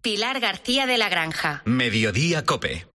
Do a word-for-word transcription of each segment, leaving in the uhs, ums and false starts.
Pilar García de la Granja. Mediodía COPE.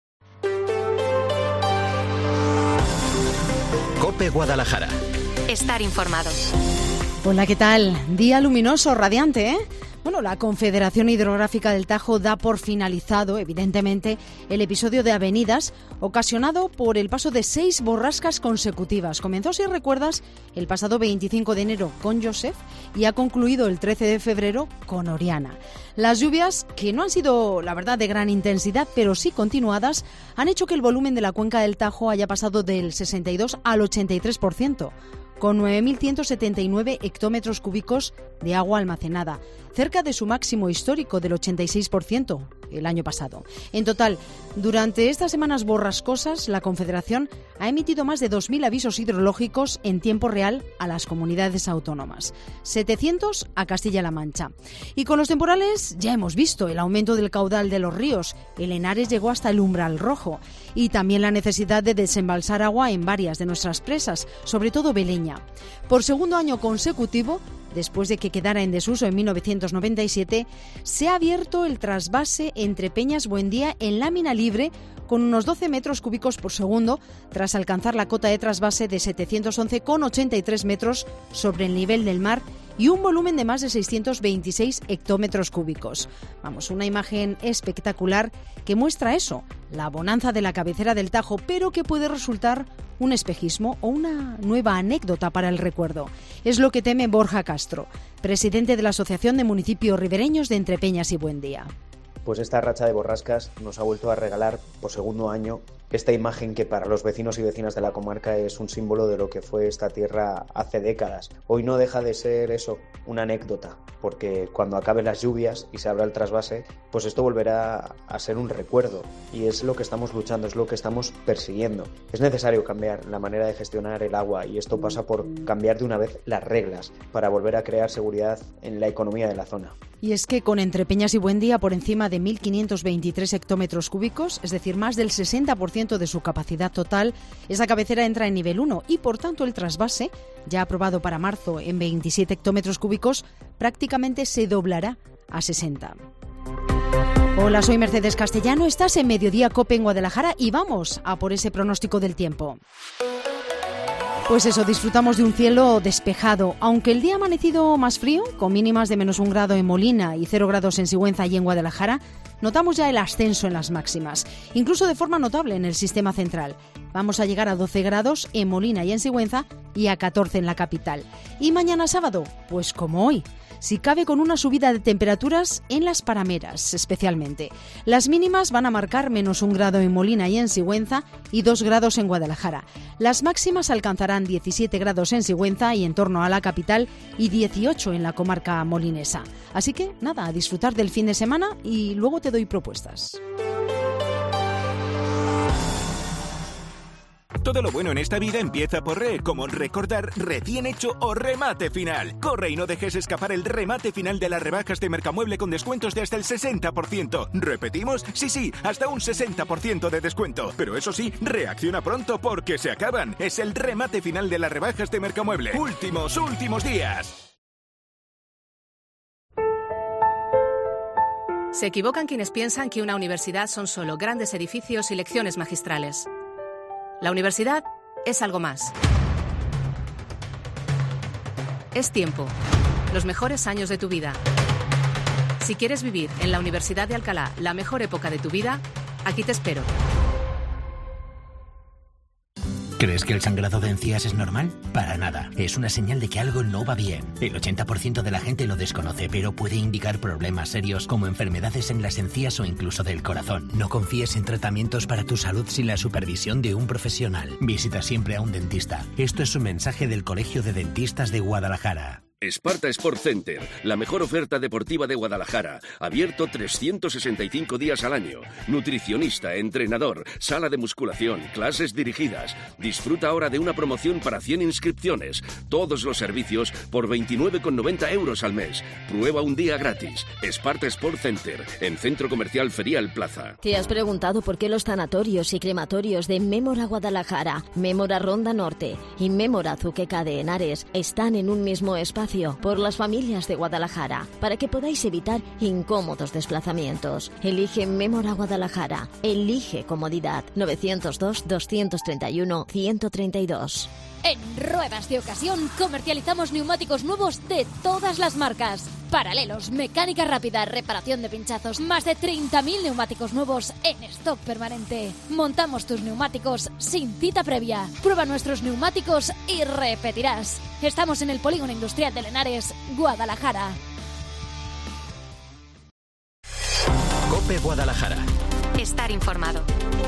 COPE Guadalajara. Estar informado. Hola, ¿qué tal? Día luminoso, radiante, ¿eh? Bueno, la Confederación Hidrográfica del Tajo da por finalizado, evidentemente, el episodio de avenidas ocasionado por el paso de seis borrascas consecutivas. Comenzó, si recuerdas, el pasado veinticinco de enero con Joseph y ha concluido el trece de febrero con Oriana. Las lluvias, que no han sido, la verdad, de gran intensidad, pero sí continuadas, han hecho que el volumen de la cuenca del Tajo haya pasado del sesenta y dos al ochenta y tres por ciento. Con nueve mil ciento setenta y nueve hectómetros cúbicos de agua almacenada, cerca de su máximo histórico del ochenta y seis por ciento el año pasado. En total, durante estas semanas borrascosas, la Confederación ha emitido más de dos mil avisos hidrológicos en tiempo real a las comunidades autónomas, setecientos a Castilla-La Mancha. Y con los temporales ya hemos visto el aumento del caudal de los ríos. El Henares llegó hasta el umbral rojo y también la necesidad de desembalsar agua en varias de nuestras presas, sobre todo Beleña. Por segundo año consecutivo, después de que quedara en desuso en mil novecientos noventa y siete, se ha abierto el trasvase entre Peñas Buendía en lámina libre con unos doce metros cúbicos por segundo, tras alcanzar la cota de trasvase de setecientos once coma ochenta y tres metros sobre el nivel del mar y un volumen de más de seiscientos veintiséis hectómetros cúbicos. Vamos, una imagen espectacular que muestra eso, la bonanza de la cabecera del Tajo, pero que puede resultar un espejismo o una nueva anécdota para el recuerdo. Es lo que teme Borja Castro, presidente de la Asociación de Municipios Ribereños de Entrepeñas y Buendía. Pues esta racha de borrascas nos ha vuelto a regalar por segundo año esta imagen que para los vecinos y vecinas de la comarca es un símbolo de lo que fue esta tierra hace décadas. Hoy no deja de ser eso, una anécdota, porque cuando acaben las lluvias y se abra el trasvase, pues esto volverá a ser un recuerdo y es lo que estamos luchando, es lo que estamos persiguiendo. Es necesario cambiar la manera de gestionar el agua y esto pasa por cambiar de una vez las reglas para volver a crear seguridad en la economía de la zona. Y es que con Entrepeñas y Buendía por encima de mil quinientos veintitrés hectómetros cúbicos, es decir, más del sesenta por ciento de su capacidad total, esa cabecera entra en nivel uno y por tanto el trasvase, ya aprobado para marzo en veintisiete hectómetros cúbicos, prácticamente se doblará a sesenta. Hola, soy Mercedes Castellano, estás en Mediodía COPE en Guadalajara y vamos a por ese pronóstico del tiempo. Pues eso, disfrutamos de un cielo despejado, aunque el día ha amanecido más frío, con mínimas de menos un grado en Molina y cero grados en Sigüenza y en Guadalajara, notamos ya el ascenso en las máximas, incluso de forma notable en el sistema central. Vamos a llegar a doce grados en Molina y en Sigüenza y a catorce en la capital. Y mañana sábado, pues como hoy, si cabe con una subida de temperaturas en las parameras especialmente. Las mínimas van a marcar menos un grado en Molina y en Sigüenza y dos grados en Guadalajara. Las máximas alcanzarán diecisiete grados en Sigüenza y en torno a la capital y dieciocho en la comarca molinesa. Así que nada, a disfrutar del fin de semana y luego te doy propuestas. Todo lo bueno en esta vida empieza por re, como recordar, recién hecho o remate final. Corre y no dejes escapar el remate final de las rebajas de Mercamueble con descuentos de hasta el sesenta por ciento. ¿Repetimos? Sí, sí, hasta un sesenta por ciento de descuento. Pero eso sí, reacciona pronto porque se acaban. Es el remate final de las rebajas de Mercamueble. Últimos, últimos días. Se equivocan quienes piensan que una universidad son solo grandes edificios y lecciones magistrales. La universidad es algo más. Es tiempo. Los mejores años de tu vida. Si quieres vivir en la Universidad de Alcalá la mejor época de tu vida, aquí te espero. ¿Crees que el sangrado de encías es normal? Para nada. Es una señal de que algo no va bien. El ochenta por ciento de la gente lo desconoce, pero puede indicar problemas serios como enfermedades en las encías o incluso del corazón. No confíes en tratamientos para tu salud sin la supervisión de un profesional. Visita siempre a un dentista. Esto es un mensaje del Colegio de Dentistas de Guadalajara. Esparta Sport Center, la mejor oferta deportiva de Guadalajara, abierto trescientos sesenta y cinco días al año. Nutricionista, entrenador, sala de musculación, clases dirigidas. Disfruta ahora de una promoción para cien inscripciones. Todos los servicios por veintinueve con noventa euros al mes. Prueba un día gratis. Esparta Sport Center, en Centro Comercial Ferial Plaza. ¿Te has preguntado por qué los tanatorios y crematorios de Mémora Guadalajara, Mémora Ronda Norte y Mémora Zuqueca de Henares están en un mismo espacio espacio por las familias de Guadalajara para que podáis evitar incómodos desplazamientos. Elige Mémora Guadalajara. Elige comodidad. novecientos dos, doscientos treinta y uno, ciento treinta y dos. En Ruedas de Ocasión comercializamos neumáticos nuevos de todas las marcas. Paralelos, mecánica rápida, reparación de pinchazos, más de treinta mil neumáticos nuevos en stock permanente. Montamos tus neumáticos sin cita previa. Prueba nuestros neumáticos y repetirás. Estamos en el Polígono Industrial de Lenares, Guadalajara. COPE Guadalajara. Estar informado.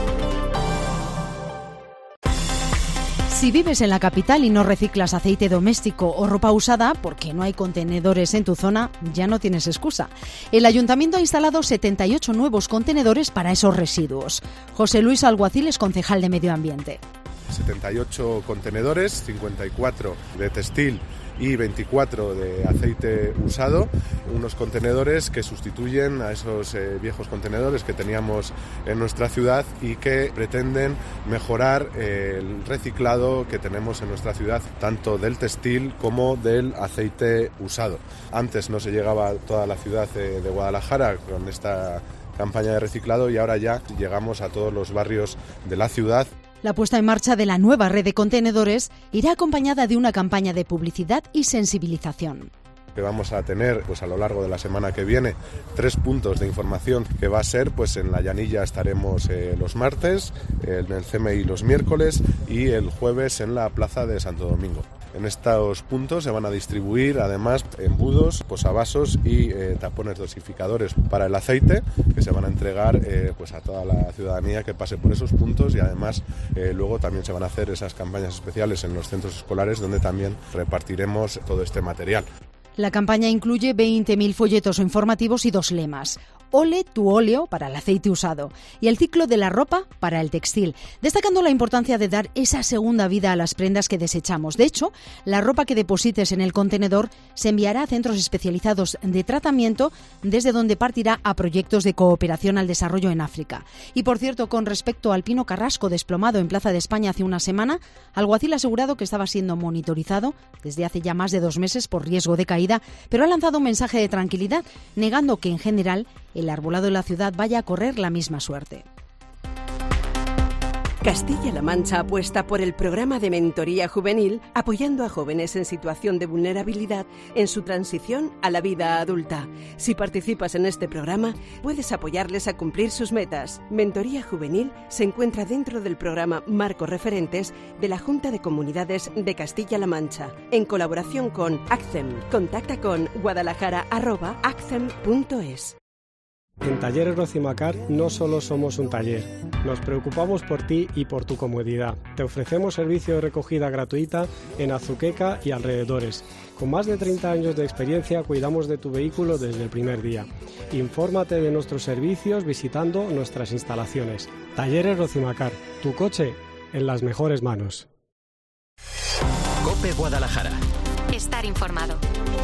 Si vives en la capital y no reciclas aceite doméstico o ropa usada porque no hay contenedores en tu zona, ya no tienes excusa. El Ayuntamiento ha instalado setenta y ocho nuevos contenedores para esos residuos. José Luis Alguacil es concejal de Medio Ambiente. setenta y ocho contenedores, cincuenta y cuatro de textil y veinticuatro de aceite usado, unos contenedores que sustituyen a esos eh, viejos contenedores que teníamos en nuestra ciudad y que pretenden mejorar eh, el reciclado que tenemos en nuestra ciudad, tanto del textil como del aceite usado. Antes no se llegaba a toda la ciudad eh, de Guadalajara con esta campaña de reciclado y ahora ya llegamos a todos los barrios de la ciudad. La puesta en marcha de la nueva red de contenedores irá acompañada de una campaña de publicidad y sensibilización. Que vamos a tener pues a lo largo de la semana que viene tres puntos de información que va a ser pues en la Llanilla estaremos eh, los martes, en el C M I los miércoles y el jueves en la Plaza de Santo Domingo. En estos puntos se van a distribuir además embudos, posavasos y eh, tapones dosificadores para el aceite que se van a entregar eh, pues a toda la ciudadanía que pase por esos puntos y además eh, luego también se van a hacer esas campañas especiales en los centros escolares donde también repartiremos todo este material. La campaña incluye veinte mil folletos o informativos y dos lemas. Ole tu óleo para el aceite usado y el ciclo de la ropa para el textil, destacando la importancia de dar esa segunda vida a las prendas que desechamos. De hecho, la ropa que deposites en el contenedor se enviará a centros especializados de tratamiento, desde donde partirá a proyectos de cooperación al desarrollo en África. Y por cierto, con respecto al pino carrasco desplomado en Plaza de España hace una semana, Alguacil ha asegurado que estaba siendo monitorizado desde hace ya más de dos meses por riesgo de caída, pero ha lanzado un mensaje de tranquilidad, negando que en general el arbolado de la ciudad vaya a correr la misma suerte. Castilla-La Mancha apuesta por el programa de mentoría juvenil, apoyando a jóvenes en situación de vulnerabilidad en su transición a la vida adulta. Si participas en este programa, puedes apoyarles a cumplir sus metas. Mentoría juvenil se encuentra dentro del programa Marcos Referentes de la Junta de Comunidades de Castilla-La Mancha, en colaboración con ACCEM. Contacta con guadalajara arroba accem punto es. En Talleres Rocimacar no solo somos un taller, nos preocupamos por ti y por tu comodidad. Te ofrecemos servicio de recogida gratuita en Azuqueca y alrededores. Con más de treinta años de experiencia cuidamos de tu vehículo desde el primer día. Infórmate de nuestros servicios visitando nuestras instalaciones. Talleres Rocimacar, tu coche en las mejores manos. COPE Guadalajara. Estar informado.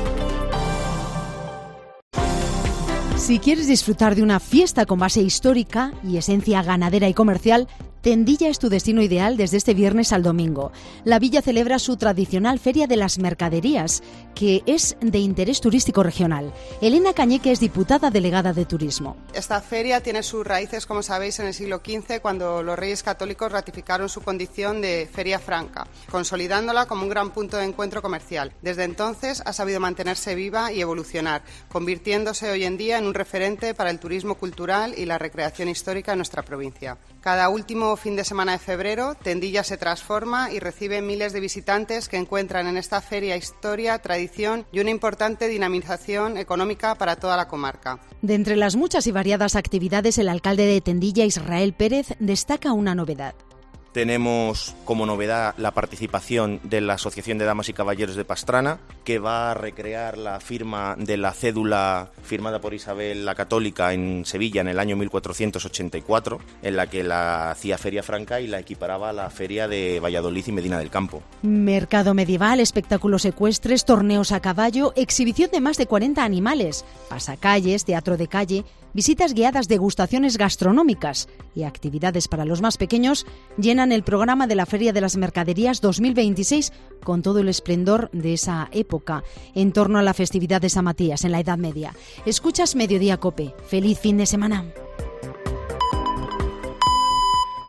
Si quieres disfrutar de una fiesta con base histórica y esencia ganadera y comercial, Tendilla es tu destino ideal desde este viernes al domingo. La villa celebra su tradicional Feria de las Mercaderías, que es de interés turístico regional. Elena Cañeque es diputada delegada de Turismo. Esta feria tiene sus raíces, como sabéis, en el siglo quince, cuando los reyes católicos ratificaron su condición de feria franca, consolidándola como un gran punto de encuentro comercial. Desde entonces ha sabido mantenerse viva y evolucionar, convirtiéndose hoy en día en un referente para el turismo cultural y la recreación histórica en nuestra provincia. Cada último fin de semana de febrero, Tendilla se transforma y recibe miles de visitantes que encuentran en esta feria historia, tradición y una importante dinamización económica para toda la comarca. De entre las muchas y variadas actividades, el alcalde de Tendilla, Israel Pérez, destaca una novedad. Tenemos como novedad la participación de la Asociación de Damas y Caballeros de Pastrana, que va a recrear la firma de la cédula firmada por Isabel la Católica en Sevilla en el año mil cuatrocientos ochenta y cuatro, en la que la hacía feria franca y la equiparaba a la feria de Valladolid y Medina del Campo. Mercado medieval, espectáculos ecuestres, torneos a caballo, exhibición de más de cuarenta animales, pasacalles, teatro de calle, visitas guiadas, degustaciones gastronómicas y actividades para los más pequeños llenan estrenan el programa de la Feria de las Mercaderías dos mil veintiséis con todo el esplendor de esa época en torno a la festividad de San Matías en la Edad Media. Escuchas Mediodía Cope. ¡Feliz fin de semana!